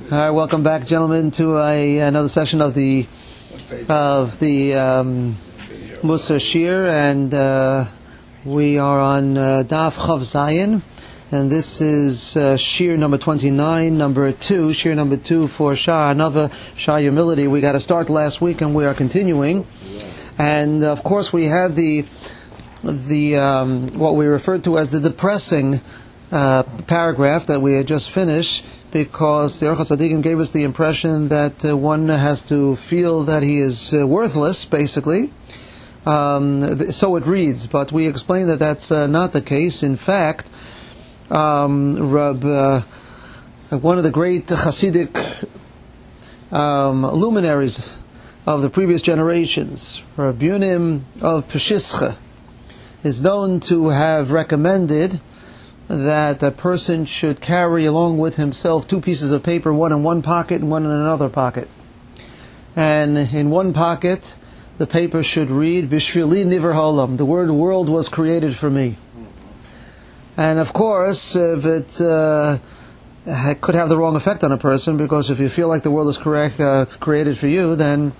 All right, welcome back, gentlemen, to another session of the Musar Shir, and we are on Daf Chav Zayin, and this is Shir number 29, number 2, Shir number 2 for Shah Anava, Shah Humility. We got to start last week, and we are continuing, and of course we had the what we referred to as the depressing paragraph that we had just finished, because the Orchos Tzadikim gave us the impression that one has to feel that he is worthless, basically. So it reads, but we explained that that's not the case. In fact, one of the great Hasidic luminaries of the previous generations, Rabbi Yunim of Peshischa, is known to have recommended that a person should carry along with himself two pieces of paper, one in one pocket and one in another pocket. And in one pocket, the paper should read, Bishvili Niver Ha'olam, the word world was created for me. And of course, if it could have the wrong effect on a person, because if you feel like the world is created for you, then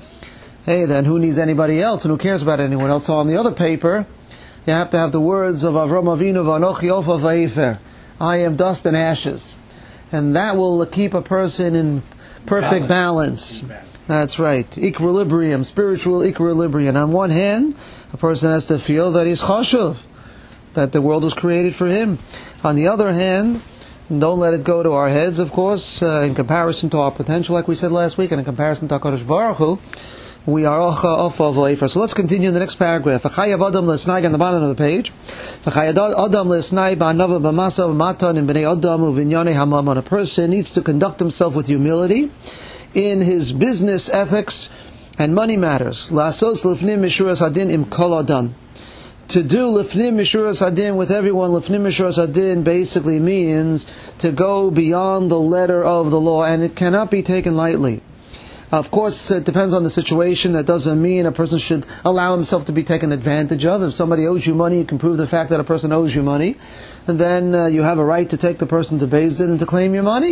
who needs anybody else, and who cares about anyone else? So on the other paper, you have to have the words of Avram Avinu, V'anochi Ofa V'Eifer, I am dust and ashes. And that will keep a person in perfect balance. That's right. Equilibrium, spiritual equilibrium. On one hand, a person has to feel that he's chashuv, that the world was created for him. On the other hand, don't let it go to our heads, of course, in comparison to our potential, like we said last week, and in comparison to HaKadosh Baruch Hu, we are ocha ofa v'oifer. So let's continue in the next paragraph. V'chayav adam l'snai, on the bottom of the page. V'chayav adam l'snai ba'anava b'masa v'matan in b'nei adam u'vinyane hamamon. A person needs to conduct himself with humility in his business ethics and money matters. La'asos l'fnim mishuras hadin im kol adam. To do l'fnim mishuras hadin with everyone, l'fnim mishuras hadin basically means to go beyond the letter of the law, and it cannot be taken lightly. Of course, it depends on the situation. That doesn't mean a person should allow himself to be taken advantage of. If somebody owes you money, you can prove the fact that a person owes you money, and then you have a right to take the person to Beis Din and to claim your money.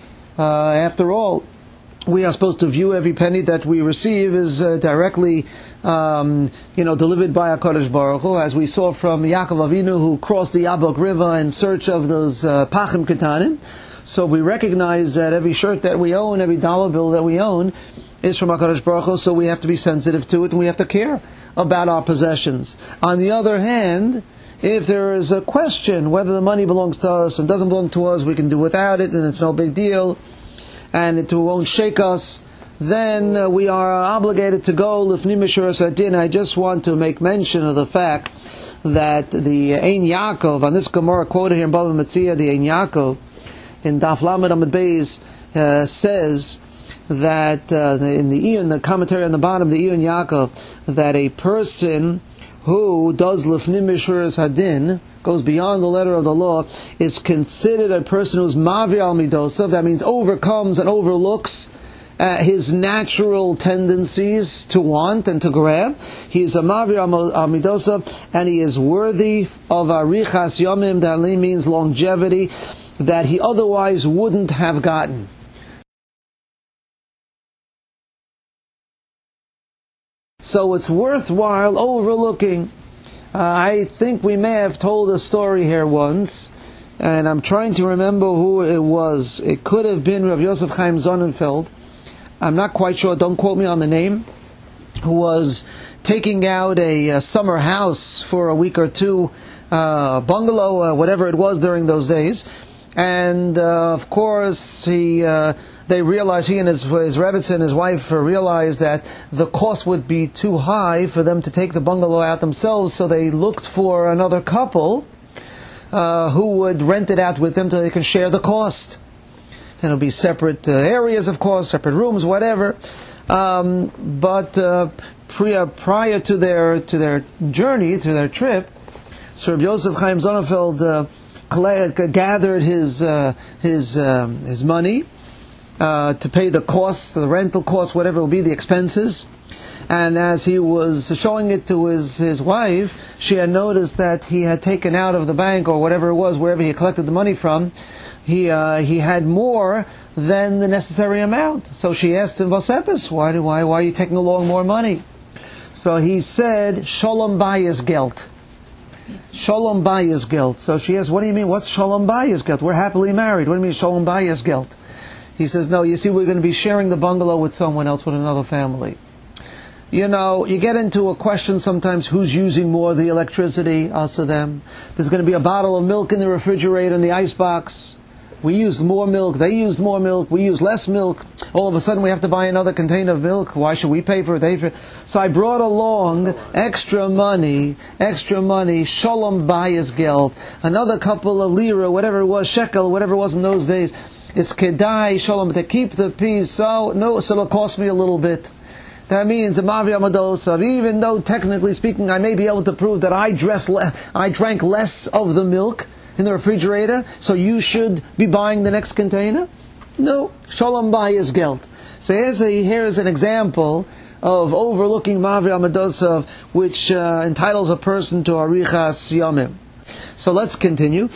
After all, we are supposed to view every penny that we receive as directly, delivered by HaKadosh Baruch Hu, as we saw from Yaakov Avinu, who crossed the Yabok River in search of those Pachim Ketanim. So we recognize that every shirt that we own, every dollar bill that we own, is from HaKadosh Baruch Hu, so we have to be sensitive to it, and we have to care about our possessions. On the other hand, if there is a question whether the money belongs to us and doesn't belong to us, we can do without it, and it's no big deal, and it won't shake us, then we are obligated to go l'fnim mishuras hadin. I just want to make mention of the fact that the Ein Yaakov, on this Gemara quoted here in Bava Metzia, the Ein Yaakov, in Daf Lamed Amud Beis, says that in the commentary on the bottom, the Iyun Yaakov, that a person who does l'fnim mishuras hadin, goes beyond the letter of the law, is considered a person who's mavir al midosav. That means overcomes and overlooks his natural tendencies to want and to grab. He is a mavir al midosav, and he is worthy of arichas yomim. That means longevity that he otherwise wouldn't have gotten. So it's worthwhile overlooking. I think we may have told a story here once, and I'm trying to remember who it was. It could have been Rav Yosef Chaim Sonnenfeld. I'm not quite sure, don't quote me on the name, who was taking out a summer house for a week or two, bungalow, whatever it was during those days. And of course, they realized, he and his Rebbetzin and his wife realized that the cost would be too high for them to take the bungalow out themselves, so they looked for another couple who would rent it out with them so they can share the cost. And it'll be separate areas, of course, separate rooms, whatever. But prior to their journey, to their trip, Sir Yosef Chaim Sonnenfeld gathered his money to pay the costs, the rental costs, whatever will be the expenses. And as he was showing it to his wife, she had noticed that he had taken out of the bank, or whatever it was, wherever he collected the money from, he had more than the necessary amount. So she asked him, Vosepis, why are you taking along more money? So he said, Shalom bayis gelt. Shalom bayis gelt. So she asked, what do you mean? What's Shalom bayis gelt? We're happily married. What do you mean Shalom bayis gelt? He says, no, you see, we're going to be sharing the bungalow with someone else, with another family. You know, you get into a question sometimes, who's using more of the electricity, us or them? There's going to be a bottle of milk in the refrigerator, in the icebox. We used more milk, they used more milk, we used less milk. All of a sudden we have to buy another container of milk. Why should we pay for it? So I brought along extra money, shalom bayis geld, another couple of lira, whatever it was, shekel, whatever it was in those days. It's kedai, shalom, to keep the peace. So it'll cost me a little bit. That means, even though technically speaking I may be able to prove that I drank less of the milk in the refrigerator, so you should be buying the next container? No. Shalom bayis geld. So here's an example of overlooking Mavi Amadosav, which entitles a person to Arichas Yomim. So let's continue.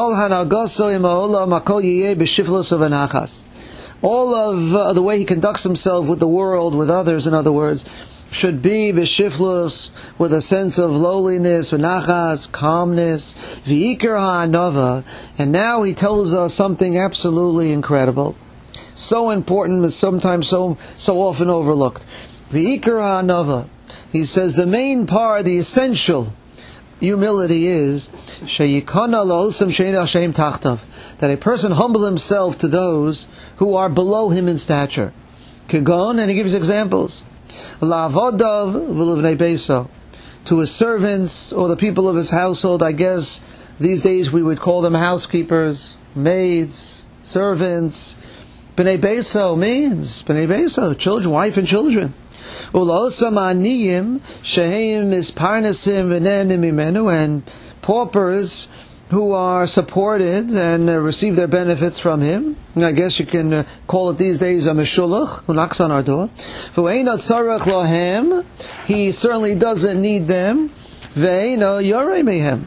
All of the way he conducts himself with the world, with others, in other words, should be b'shiflus, with a sense of lowliness, v'nachas, calmness, v'ikar ha'anova. And now he tells us something absolutely incredible, so important, but sometimes so often overlooked. V'ikar ha'anova. He says the main part, the essential humility is sheyikana la'osam she'ein Hashem tachtav, that a person humble himself to those who are below him in stature. Kegon, and he gives examples. La'avodav v'livnei beso, to his servants or the people of his household. I guess these days we would call them housekeepers, maids, servants. B'nei beso means b'nei beso, children, wife and children. Ula'osam aniyim sheheim isparnesim v'nenim imenu, and paupers who are supported and receive their benefits from him. I guess you can call it these days a meshulach, who knocks on our door. V'eino tzarech lohem, he certainly doesn't need them. V'eino yorei mehem.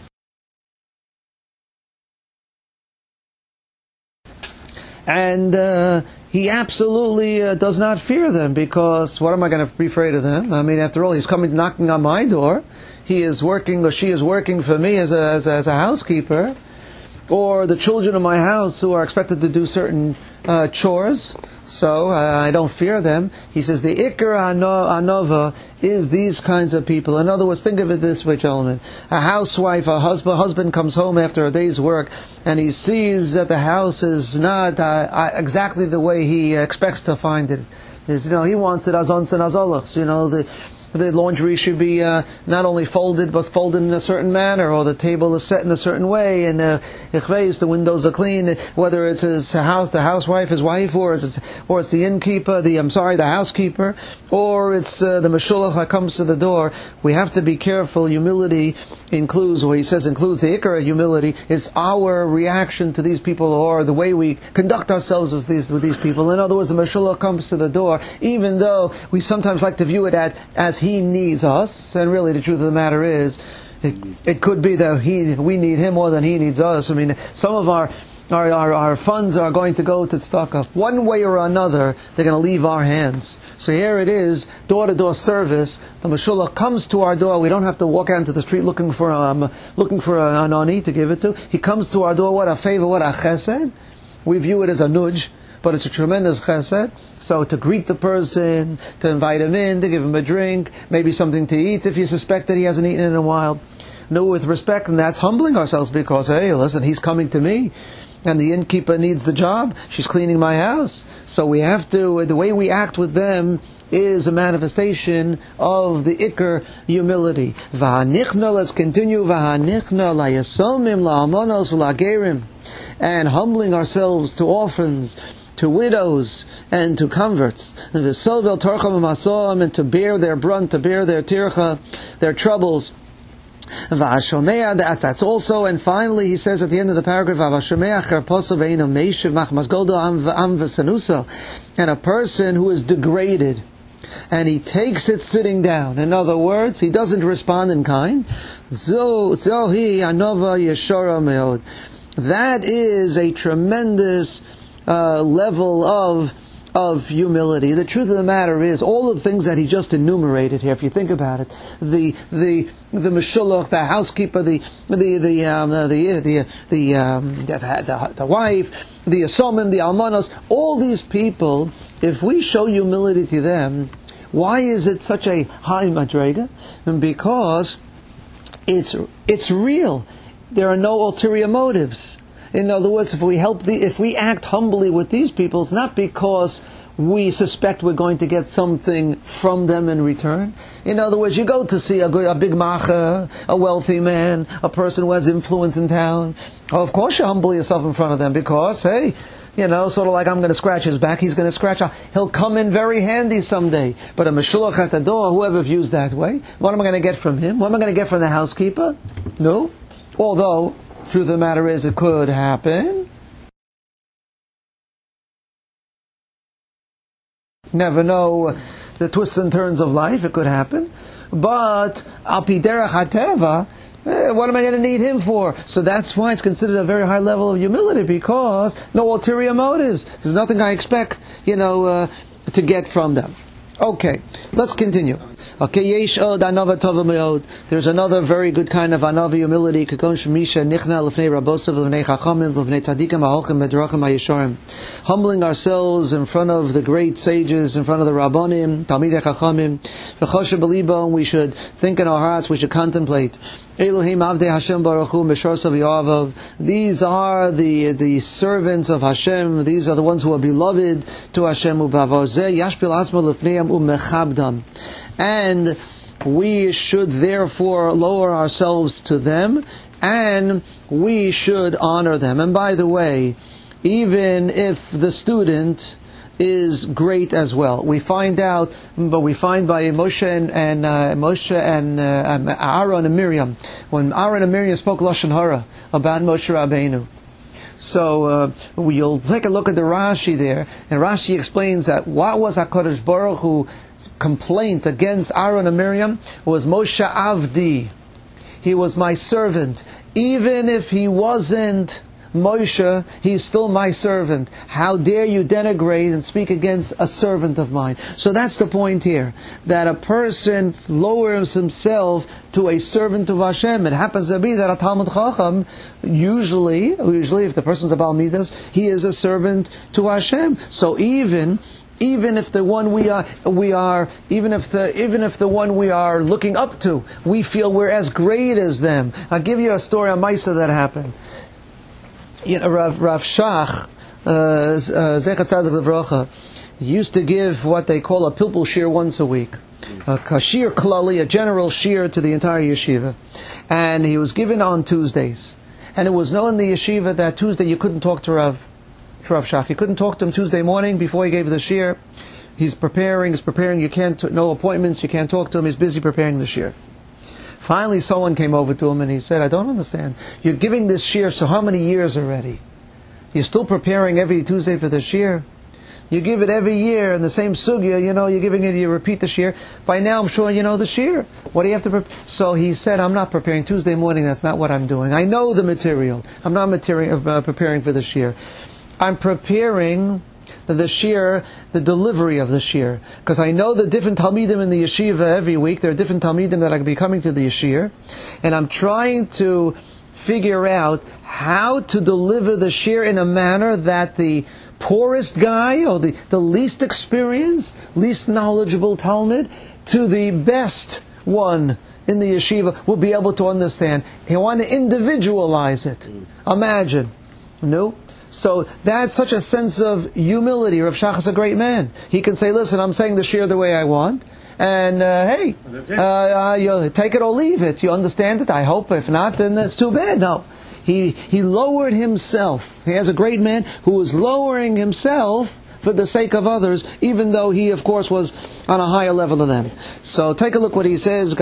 And he absolutely does not fear them, because what am I going to be afraid of them? I mean, after all, he's coming knocking on my door. He is working, or she is working for me as a housekeeper, or the children of my house who are expected to do certain chores. So I don't fear them. He says the Ikar Anova is these kinds of people. In other words, think of it this way, gentlemen. A housewife, a husband comes home after a day's work, and he sees that the house is not exactly the way he expects to find it. He wants it azons and azolachs. The laundry should be not only folded, but folded in a certain manner, or the table is set in a certain way, and the windows are clean. Whether it's his house, the housewife, his wife, or it's the innkeeper, the housekeeper, or it's the meshulach that comes to the door. We have to be careful. Humility includes the ikar humility is our reaction to these people, or the way we conduct ourselves with these people. In other words, the meshulach comes to the door, even though we sometimes like to view it as he needs us, and really the truth of the matter is, it could be that we need him more than he needs us. I mean, some of our funds are going to go to tzedakah. One way or another, they're going to leave our hands. So here it is, door-to-door service. The meshulach comes to our door. We don't have to walk out into the street looking for an ani to give it to. He comes to our door. What a favor! What a chesed! We view it as a nudge, but it's a tremendous chesed. So to greet the person, to invite him in, to give him a drink, maybe something to eat if you suspect that he hasn't eaten in a while. No, with respect, and that's humbling ourselves, because, hey, listen, he's coming to me, and the innkeeper needs the job. She's cleaning my house. So we have to, the way we act with them is a manifestation of the ikar humility. V'hanichna, let's continue. V'hanichna la'yasomim la'almonos v'la'gerim, and humbling ourselves to orphans, to widows, and to converts, and to bear their brunt, to bear their tircha, their troubles. That's also, and finally he says at the end of the paragraph, and a person who is degraded, and he takes it sitting down. In other words, he doesn't respond in kind. That is a tremendous level of humility. The truth of the matter is, all of the things that he just enumerated here, if you think about it, the meshulach, the housekeeper, the wife, the asomim, the almanos, all these people, if we show humility to them, why is it such a high madrega? Because it's real. There are no ulterior motives. In other words, if we act humbly with these people, it's not because we suspect we're going to get something from them in return. In other words, you go to see a big macha, a wealthy man, a person who has influence in town. Well, of course you humble yourself in front of them because, hey, sort of like I'm going to scratch his back, he's going to scratch out. He'll come in very handy someday. But a meshulach at the door, whoever views that way, what am I going to get from him? What am I going to get from the housekeeper? No. Although, truth of the matter is, it could happen. Never know the twists and turns of life. It could happen. But, al pi derech hateva, what am I going to need him for? So that's why it's considered a very high level of humility, because no ulterior motives. There's nothing I expect, to get from them. Okay, let's continue. Okay, yesh od anava tova meod. There's another very good kind of anava humility. Kekon shemisha nichna lefnei rabosav lefnei chachamim lefnei tzadikim ha'olchem bedrachim ha'yesharim. Humbling ourselves in front of the great sages, in front of the rabbonim, talmidei chachamim. V'choshe b'libo, we should think in our hearts, we should contemplate. Elohim avdei Hashem baruch hu meshorsav yoavav. These are the servants of Hashem. These are the ones who are beloved to Hashem. Ubavozeh yashpil atzmo lefneim umechabdam. And we should therefore lower ourselves to them, and we should honor them. And by the way, even if the student is great as well, we find by Moshe and Aaron and Miriam, when Aaron and Miriam spoke Lashon Hara about Moshe Rabbeinu. So you'll take a look at the Rashi there, and Rashi explains that what was HaKadosh Baruch Hu's complaint against Aaron and Miriam was Moshe Avdi. He was my servant. Even if he wasn't Moshe, he's still my servant. How dare you denigrate and speak against a servant of mine? So that's the point here, that a person lowers himself to a servant of Hashem. It happens to be that a Talmud Chacham, usually if the person's a Baal Midas, he is a servant to Hashem. So even if the one even if the one we are looking up to, we feel we're as great as them. I'll give you a story on Maisa that happened. Rav Shach, Zecher Tzadik Livrocha, used to give what they call a pilpul shir once a week. A shir klali, a general shir to the entire yeshiva. And he was given on Tuesdays. And it was known in the yeshiva that Tuesday you couldn't talk to Rav Shach. You couldn't talk to him Tuesday morning before he gave the shir. He's preparing, you can't, no appointments, you can't talk to him, he's busy preparing the shir. Finally, someone came over to him and he said, I don't understand. You're giving this shir so how many years already? You're still preparing every Tuesday for the shir? You give it every year in the same sugya, you're giving it, you repeat the shir. By now I'm sure you know the shir. What do you have to prepare? So he said, I'm not preparing Tuesday morning, that's not what I'm doing. I know the material. I'm not preparing for the shir. I'm preparing the shir, the delivery of the shir. Because I know the different talmidim in the yeshiva every week. There are different talmidim that are be coming to the yeshir. And I'm trying to figure out how to deliver the shir in a manner that the poorest guy, or the least experienced, least knowledgeable talmid, to the best one in the yeshiva will be able to understand. I want to individualize it. Imagine. No? So that's such a sense of humility. Rav Shach is a great man. He can say, listen, I'm saying the shir the way I want, and hey, you take it or leave it. You understand it? I hope. If not, then it's too bad. No. He lowered himself. He has a great man who is lowering himself for the sake of others, even though he, of course, was on a higher level than them. So take a look what he says.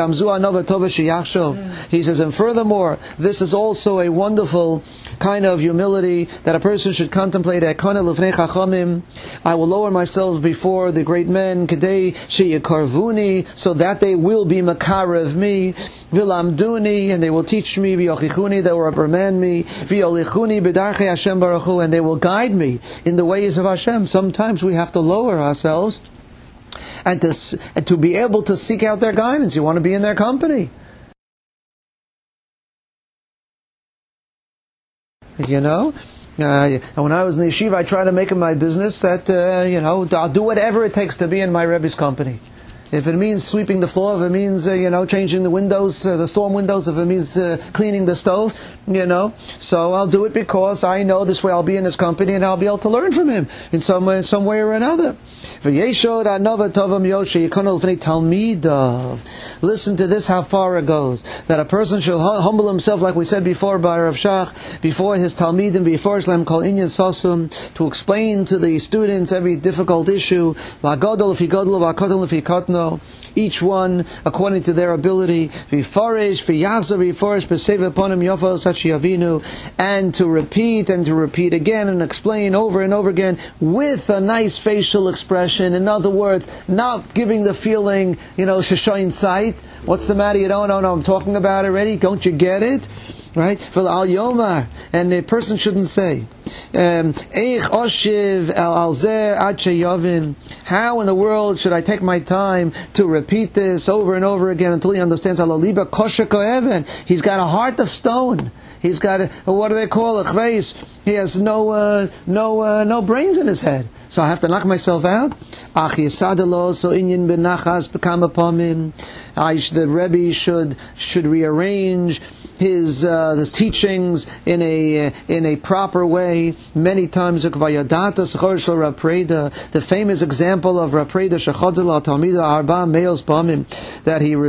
He says, and furthermore, this is also a wonderful kind of humility that a person should contemplate. I will lower myself before the great men, so that they will be makarev me, and they will teach me, they will reprimand me, and they will guide me in the ways of Hashem. Sometimes we have to lower ourselves and to be able to seek out their guidance. You want to be in their company. You know? And when I was in the yeshiva, I tried to make it my business that, I'll do whatever it takes to be in my Rebbe's company. If it means sweeping the floor, if it means, changing the windows, the storm windows, if it means cleaning the stove, so I'll do it because I know this way I'll be in his company and I'll be able to learn from him in some way or another. Listen to this, how far it goes. That a person should humble himself, like we said before by Rav Shach, before his Talmidim, before Islam Kol Inyan Sasum, to explain to the students every difficult issue, each one according to their ability, and to repeat again and explain over and over again with a nice facial expression. In other words, not giving the feeling, shashayin sight. What's the matter? You don't know, I'm talking about it already. Don't you get it? Right? For al yomar, and a person shouldn't say, how in the world should I take my time to repeat this over and over again until he understands? He's got a heart of stone. He's got what do they call it? He has no brains in his head. So I have to knock myself out. The Rebbe should rearrange his teachings in a proper way. Many times, the famous example of Rav Preda that he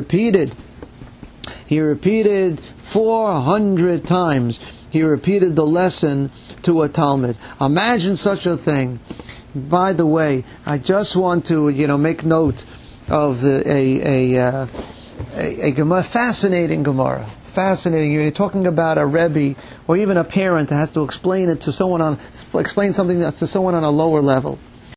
repeated 400 times. He repeated the lesson to a Talmud. Imagine such a thing. By the way, I just want to make note of a fascinating Gemara. Fascinating. You're talking about a Rebbe or even a parent that has to explain it to someone explain something that's to someone on a lower level.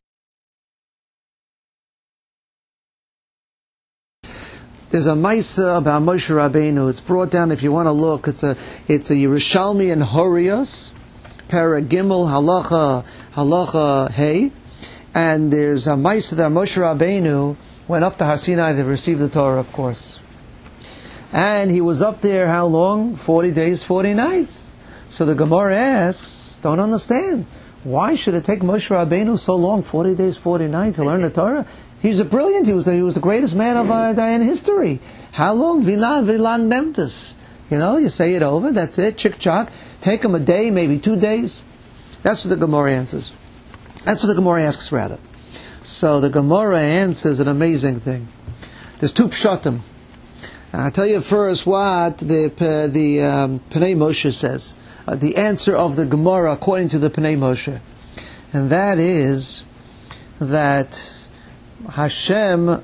There's a Maisa about Moshe Rabbeinu. It's brought down, if you want to look. It's a Yerushalmi and Horios, Para Gimel Halacha Hey, and there's a Maisa that Moshe Rabbeinu went up to Har Sinai to receive the Torah, of course. And he was up there how long? 40 days, 40 nights. So the Gemara asks, don't understand. Why should it take Moshe Rabbeinu so long, 40 days, 40 nights, to learn the Torah? He's brilliant. He was the greatest man in history. How long? Vilan Nemtis. You say it over, that's it, chick-chock. Take him a day, maybe 2 days. That's what the Gemara answers. That's what the Gemara asks, rather. So the Gemara answers an amazing thing. There's two pshatim. I'll tell you first what the Pnei Moshe says. The answer of the Gemara according to the Pnei Moshe. And that is that Hashem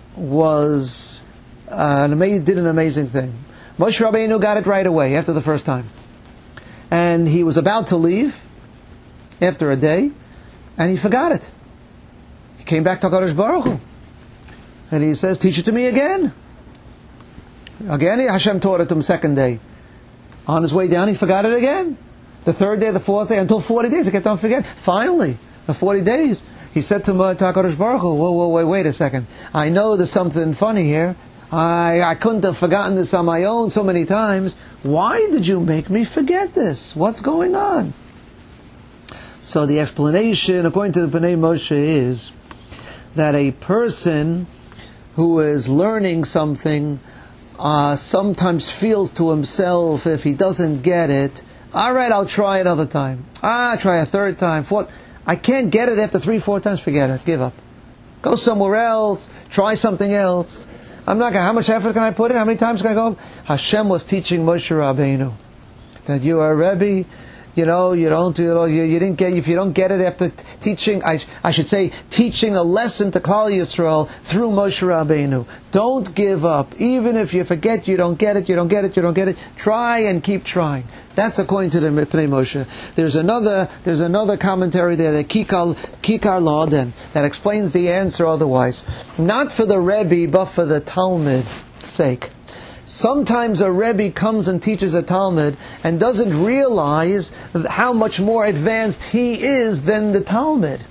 did an amazing thing. Moshe Rabbeinu got it right away after the first time. And he was about to leave after a day, and he forgot it. He came back to HaKadosh Baruch Hu. And he says, teach it to me again. Again, Hashem taught it to him second day. On his way down, he forgot it again. The third day, the fourth day, until 40 days, he kept on forgetting. Finally, the 40 days, he said to HaKadosh Baruch Hu, wait a second. I know there's something funny here. I couldn't have forgotten this on my own so many times. Why did you make me forget this? What's going on? So the explanation, according to the Pnei Moshe, is that a person who is learning something sometimes feels to himself, if he doesn't get it, all right, I'll try another time. Try a third time, fourth. I can't get it after 3-4 times, forget it, give up. Go somewhere else, try something else. How much effort can I put in? How many times can I go? Hashem was teaching Moshe Rabbeinu that you are a Rebbe, you didn't get, if you don't get it after teaching, I should say, teaching a lesson to Klal Yisrael through Moshe Rabbeinu. Don't give up. Even if you forget, you don't get it. Try and keep trying. That's according to the Pnei Moshe. There's another commentary there, the Kikar Laden, that explains the answer otherwise. Not for the Rebbe, but for the Talmud sake. Sometimes a Rebbe comes and teaches a Talmud and doesn't realize how much more advanced he is than the Talmud.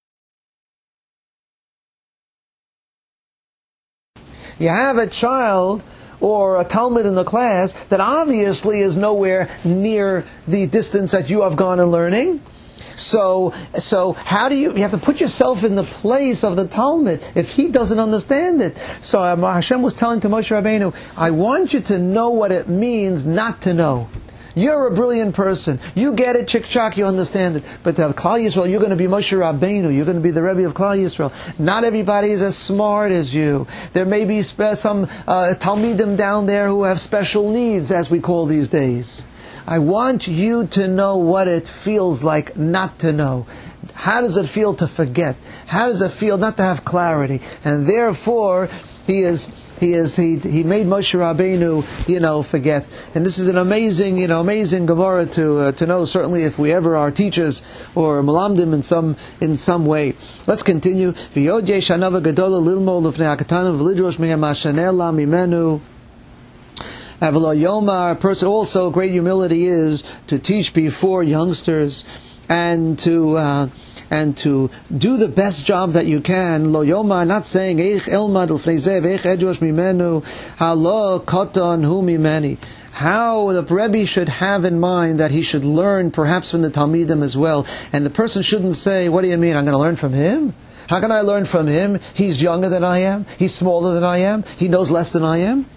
You have a child or a Talmud in the class that obviously is nowhere near the distance that you have gone in learning. So how do you have to put yourself in the place of the Talmud if he doesn't understand it? So Hashem was telling to Moshe Rabbeinu, I want you to know what it means not to know. You're a brilliant person. You get it, chick-chock, you understand it. But to Klal Yisrael, you're going to be Moshe Rabbeinu. You're going to be the Rebbe of Klal Yisrael. Not everybody is as smart as you. There may be some Talmidim down there who have special needs, as we call these days. I want you to know what it feels like not to know. How does it feel to forget? How does it feel not to have clarity? And therefore, he made Moshe Rabbeinu, forget. And this is an amazing Gemara to know. Certainly, if we ever are teachers or malamdim in some way. Let's continue. A person also, great humility is to teach before youngsters and to do the best job that you can. Lo yomar, not saying eich elmad l'fnei zeh veich edrosh mimenu halo koton hu mimeni. How the Rebbe should have in mind that he should learn perhaps from the Talmidim as well. And the person shouldn't say, what do you mean, I'm going to learn from him? How can I learn from him? He's younger than I am. He's smaller than I am. He knows less than I am.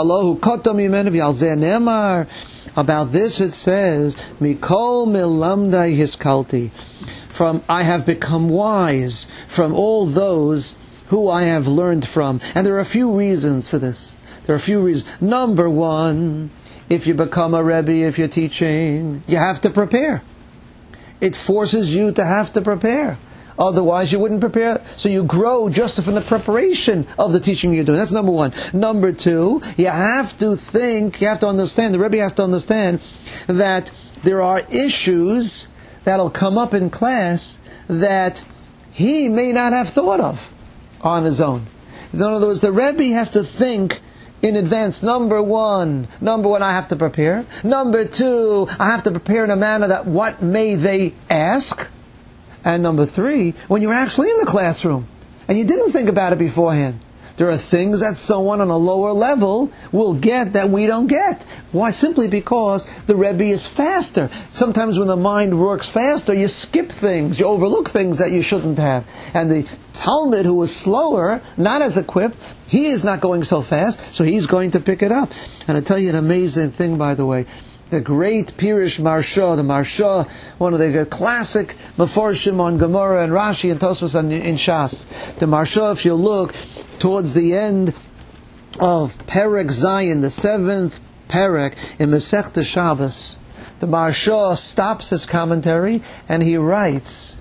About this it says, Mikol milamdai hiskalti. From I have become wise from all those who I have learned from. And there are a few reasons for this. Number one, if you become a Rebbe, if you're teaching, you have to prepare. It forces you to have to prepare. Otherwise, you wouldn't prepare. So you grow just from the preparation of the teaching you're doing. That's number one. Number two, you have to understand, the Rebbe has to understand that there are issues that'll come up in class that he may not have thought of on his own. In other words, the Rebbe has to think in advance. Number one, I have to prepare. Number two, I have to prepare in a manner that what may they ask? And number three, when you're actually in the classroom and you didn't think about it beforehand, there are things that someone on a lower level will get that we don't get. Why? Simply because the Rebbe is faster. Sometimes when the mind works faster, you skip things, you overlook things that you shouldn't have. And the Talmud, who is slower, not as equipped, he is not going so fast, so he's going to pick it up. And I'll tell you an amazing thing, by the way. The great Pirish Marsha, the Marsha, one of the classic Meforshim on Gemara and Rashi and Tosfos in Shas. The Marsha, if you look towards the end of Perek Zayin, the 7th Perek in Masechta Shabbos, the Marsha stops his commentary and he writes,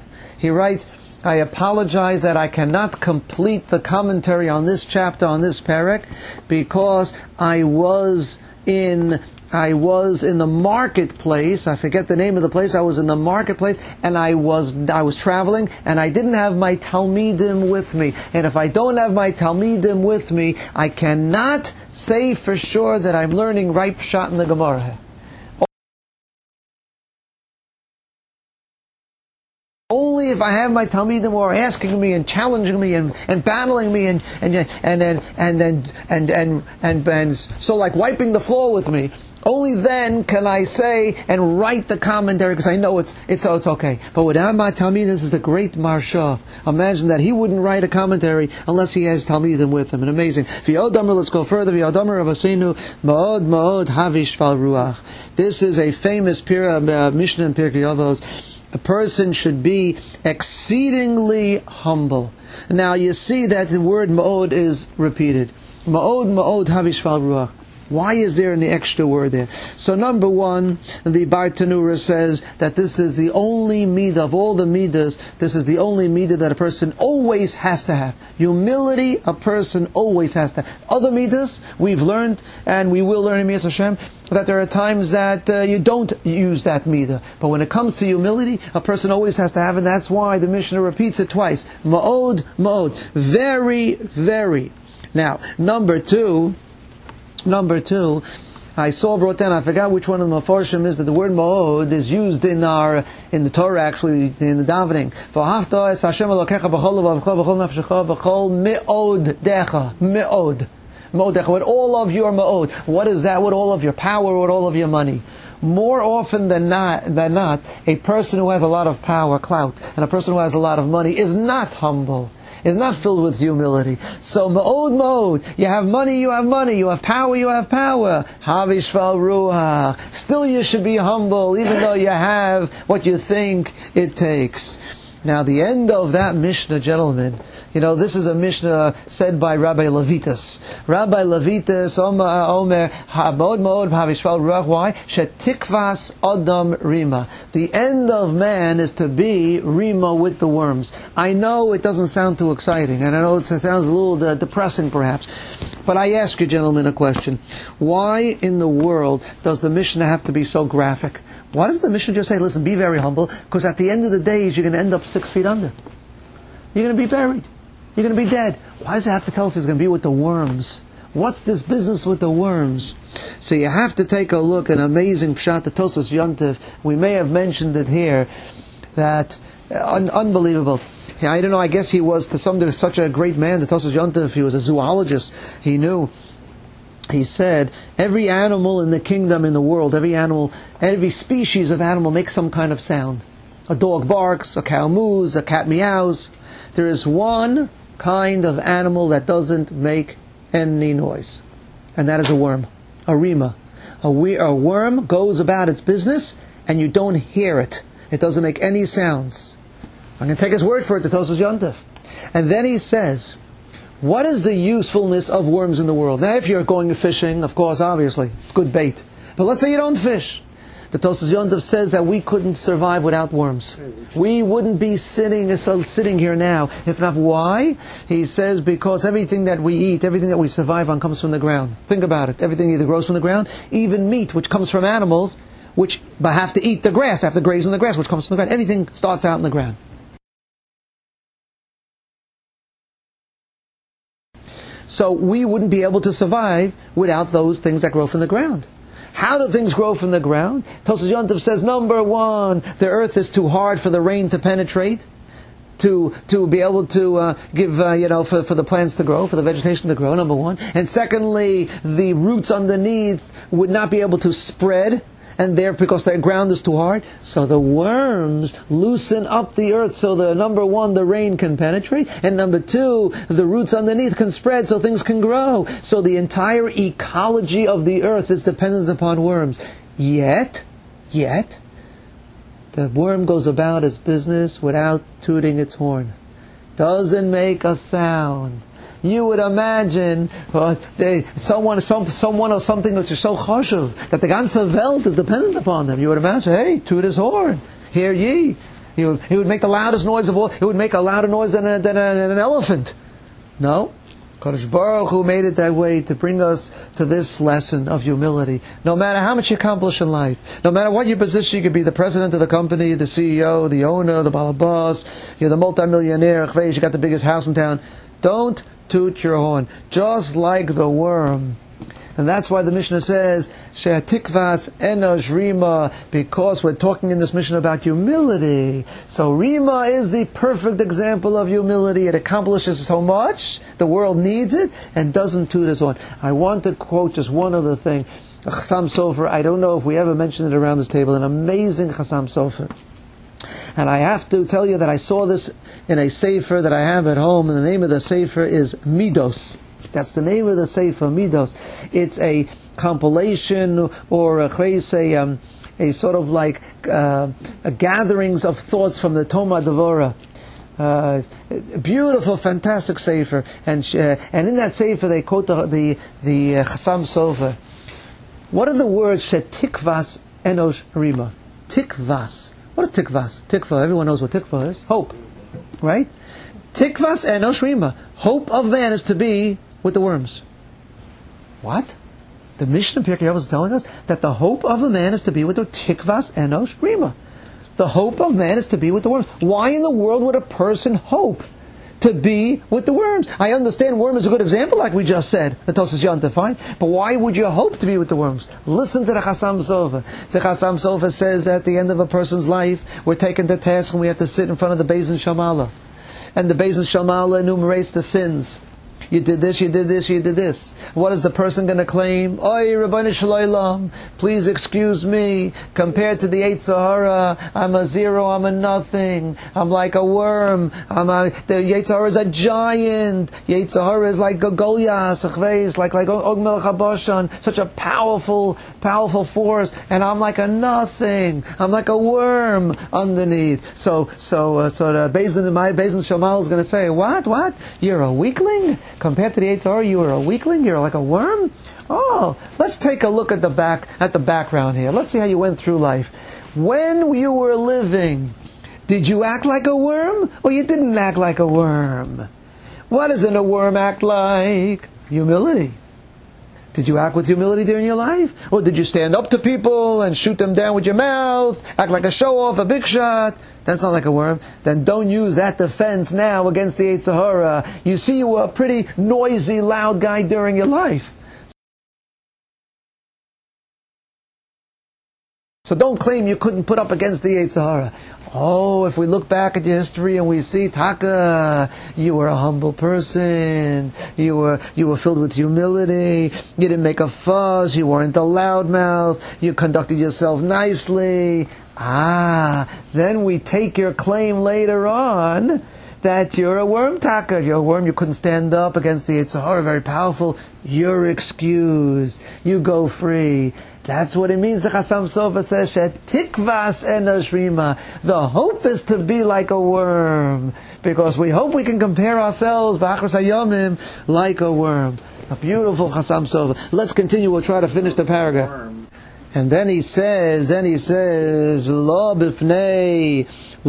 I apologize that I cannot complete the commentary on this chapter, on this Perek, because I was in the marketplace. I forget the name of the place. I was in the marketplace, and I was traveling, and I didn't have my Talmidim with me. And if I don't have my Talmidim with me, I cannot say for sure that I'm learning right pshat in the Gemara. Only if I have my Talmidim who are asking me and challenging me and battling me and so like wiping the floor with me. Only then can I say and write the commentary because I know it's okay. But without my Talmidim, this is the great Marsha. Imagine that he wouldn't write a commentary unless he has Talmidim with him. And amazing. V'yodamer, let's go further. V'yodamer Rabbeinu Ma'od Ma'od Havish Val Ruach. This is a famous Mishnah in Pirkei Avos. A person should be exceedingly humble. Now you see that the word Ma'od is repeated. Ma'od Ma'od Havish Val Ruach. Why is there an extra word there? So number one, the Bartanura says that this is the only midah of all the midas. This is the only midah that a person always has to have. Humility, a person always has to have. Other midas, we've learned, and we will learn in Mitzvah Hashem, that there are times that you don't use that midah. But when it comes to humility, a person always has to have it, and that's why the Mishnah repeats it twice. Ma'od, ma'od. Very, very. Now, number two, I saw brought down, I forgot which one of the Mefarshim is, that the word ma'od is used in the Torah, actually, in the davening. V'ahavta es Hashem Elokecha b'chol levavcha b'chol nafshecha b'chol me'od decha. Me'od. Me'od decha. With all of your ma'od. What is that? With all of your power, with all of your money. More often than not, a person who has a lot of power, clout, and a person who has a lot of money is not humble. Is not filled with humility. So ma'od, you have money, you have power, you have power. Havishval ruach. Still you should be humble, even though you have what you think it takes. Now the end of that Mishnah, gentlemen, this is a Mishnah said by Rabbi Levitas. Rabbi Levitas, Omer, Ma'od Ma'od, Havishval Ruach. Why? Shetikvas Adam Rima. The end of man is to be Rima with the worms. I know it doesn't sound too exciting, and I know it sounds a little depressing perhaps, but I ask you, gentlemen, a question. Why in the world does the Mishnah have to be so graphic? Why doesn't the Mishnah just say, listen, be very humble, because at the end of the days you're going to end up 6 feet under. You're going to be buried. You're going to be dead. Why does it have to tell us he's going to be with the worms? What's this business with the worms? So you have to take a look at an amazing pshat, the Tosfos Yontif. We may have mentioned it here, that unbelievable. I don't know, I guess he was to some degree such a great man, the Tosfos Yontif. He was a zoologist. He knew. He said, every animal in the kingdom, in the world, every species of animal makes some kind of sound. A dog barks, a cow moos, a cat meows. There is one kind of animal that doesn't make any noise, and that is a worm, a rima. A worm goes about its business, and you don't hear it. It doesn't make any sounds. I'm going to take his word for it, the Tosfos Yontif. And then he says, what is the usefulness of worms in the world? Now, if you're going fishing, of course, obviously, it's good bait. But let's say you don't fish. The Tosfos Yontif says that we couldn't survive without worms. We wouldn't be sitting here now. If not, why? He says because everything that we eat, everything that we survive on comes from the ground. Think about it. Everything either grows from the ground, even meat, which comes from animals, which have to eat the grass, have to graze on the grass, which comes from the ground. Everything starts out in the ground. So we wouldn't be able to survive without those things that grow from the ground. How do things grow from the ground? Tosfos Yontif says, number one, the earth is too hard for the rain to penetrate, to be able to give, for the plants to grow, for the vegetation to grow, number one. And secondly, the roots underneath would not be able to spread, and there, because the ground is too hard, so the worms loosen up the earth so the number one, the rain can penetrate, and number two, the roots underneath can spread so things can grow. So the entire ecology of the earth is dependent upon worms. Yet, the worm goes about its business without tooting its horn. Doesn't make a sound. You would imagine someone or something which is so chashuv that the ganze Welt is dependent upon them. You would imagine, hey, toot his horn, hear ye. He would make the loudest noise of all. He would make a louder noise than an elephant. No, Kadosh Baruch Hu made it that way to bring us to this lesson of humility. No matter how much you accomplish in life, no matter what your position, you could be the president of the company, the CEO, the owner, the balabas, you're the multimillionaire, you got the biggest house in town. Don't toot your horn, just like the worm. And that's why the Mishnah says, She'atikvas enosh rima, because we're talking in this Mishnah about humility. So rima is the perfect example of humility. It accomplishes so much, the world needs it, and doesn't toot its horn. I want to quote just one other thing. Chassam Sofer, I don't know if we ever mentioned it around this table, an amazing Chassam Sofer. And I have to tell you that I saw this in a sefer that I have at home, and the name of the sefer is Midos. That's the name of the sefer, Midos. It's a compilation, or a sort of like gatherings of thoughts from the Toma Devora. Beautiful, fantastic sefer, and in that sefer they quote the Chassam Sofer. What are the words shetikvas enosh rima? Tikvas. What is tikvas? Tikva, everyone knows what tikva is. Hope. Right? Tikvas enosh rima. Hope of man is to be with the worms. What? The Mishnah Pirkei Avos is telling us that the hope of a man is to be with the tikvas enosh rima. The hope of man is to be with the worms. Why in the world would a person hope to be with the worms? I understand worm is a good example, like we just said. The Tosas Yom Tov, but why would you hope to be with the worms? Listen to the Chassam Sofer. The Chassam Sofer says at the end of a person's life, we're taken to task and we have to sit in front of the Beis Din Shel Maalah. And the Beis Din Shel Maalah enumerates the sins. You did this, you did this, you did this. What is the person going to claim? Oy, Rabbeinu Shalom, please excuse me. Compared to the Yetzer Hara, I'm a zero, I'm a nothing. I'm like a worm. The Yetzer Hara is a giant. Yetzer Hara is like a Goliath, like Og Melech HaBashan, such a powerful force. And I'm like a nothing. I'm like a worm underneath. So the Beis Din Shel Maalah is going to say, what? You're a weakling? Compared to the Yetzer Hara, you are a weakling? You're like a worm? Oh, let's take a look at the background here. Let's see how you went through life. When you were living, did you act like a worm? Or you didn't act like a worm? What doesn't a worm act like? Humility. Did you act with humility during your life? Or did you stand up to people and shoot them down with your mouth? Act like a show-off, a big shot? That's not like a worm. Then don't use that defense now against the Yetzer Hara. You see, you were a pretty noisy, loud guy during your life. So don't claim you couldn't put up against the Yetzer Hara. Oh, if we look back at your history and we see, Taka, you were a humble person. You were filled with humility. You didn't make a fuss. You weren't a loudmouth. You conducted yourself nicely. Then we take your claim later on that you're a worm, Taka. You're a worm, you couldn't stand up against the Yetzer Hara, very powerful. You're excused. You go free. That's what it means. The Chassam Sofer says, "Shetikvas enosh rima." The hope is to be like a worm, because we hope we can compare ourselves, b'achros hayomim, like a worm. A beautiful Chassam Sofer. Let's continue. We'll try to finish the paragraph. And then he says, Lo b'fnei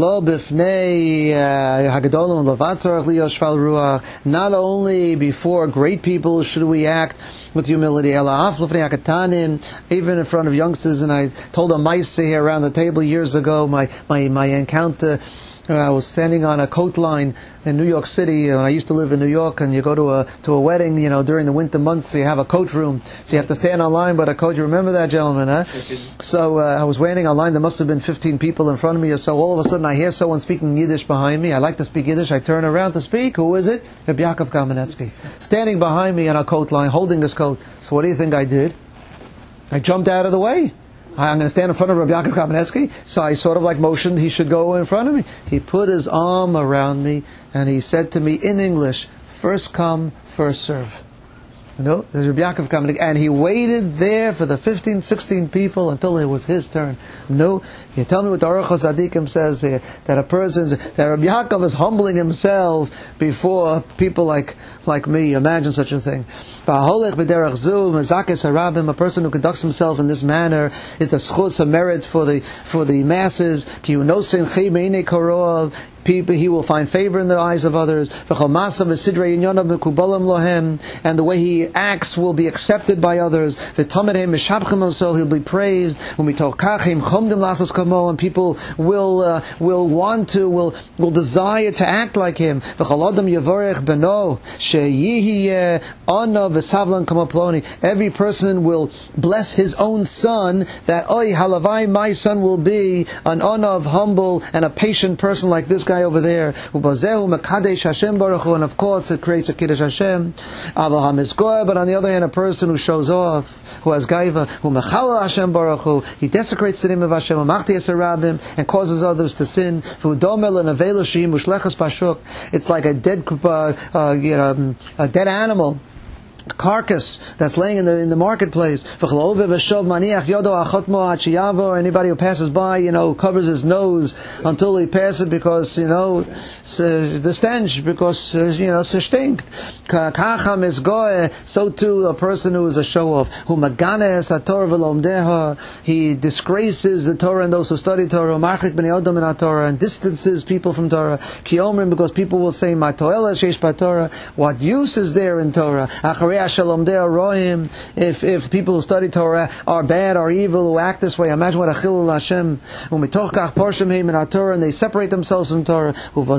hagadolim levatzarach liyoshval ruach. Not only before great people should we act with humility, ela af l'fnei hakatanim, even in front of youngsters. And I told a maaseh here around the table years ago, my encounter. I was standing on a coat line in New York City, and I used to live in New York, and you go to a wedding, during the winter months, so you have a coat room, so you have to stand on line by the coat. You remember that, gentlemen, huh? So I was waiting on line. There must have been 15 people in front of me or so. All of a sudden I hear someone speaking Yiddish behind me. I like to speak Yiddish. I turn around to speak. Who is it? Rabbi Yaakov Kamenetsky, standing behind me on a coat line, holding his coat. So what do you think I did? I jumped out of the way. I'm going to stand in front of Rabbi Yaakov Kamenetsky, so I sort of motioned he should go in front of me. He put his arm around me and he said to me in English, "First come, first serve." There's Rabbi Yaakov Kamenetsky, and he waited there for the 15, 16 people until it was his turn. You tell me what the Aruch HaZadikim says here, that Rabbi Yaakov is humbling himself before people like me. Imagine such a thing. A person who conducts himself in this manner is a schus, a merit for the masses. He will find favor in the eyes of others, and the way he acts will be accepted by others. He'll be praised. And people will desire to act like him. Every person will bless his own son, that my son will be an of humble and a patient person like this guy over there. And of course it creates a Kiddush Hashem. But on the other hand, a person who shows off, who has gaiva, he desecrates the name of Hashem and causes others to sin. It's like a dead animal carcass that's laying in the marketplace. Anybody who passes by, covers his nose until he passes because, the stench, because, stinkt. So too a person who is a show-off, he disgraces the Torah and those who study Torah, and distances people from Torah, because people will say, what use is there in Torah? If people who study Torah are bad or evil, who act this way, imagine what Achilul Hashem, and they separate themselves from Torah,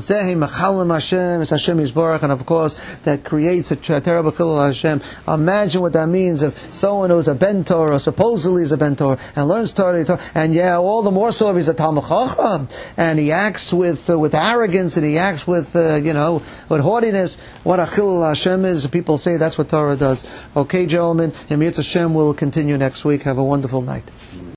and of course that creates a terrible Chilul Hashem. Imagine what that means if someone who's a Ben Torah, supposedly is a Ben Torah, and learns Torah, and all the more so if he's a Talmud Chacham, and he acts with arrogance, and he acts with haughtiness. What a Chilul Hashem is. People say that's what Torah does. Okay, gentlemen, Emir Hashem will continue next week. Have a wonderful night.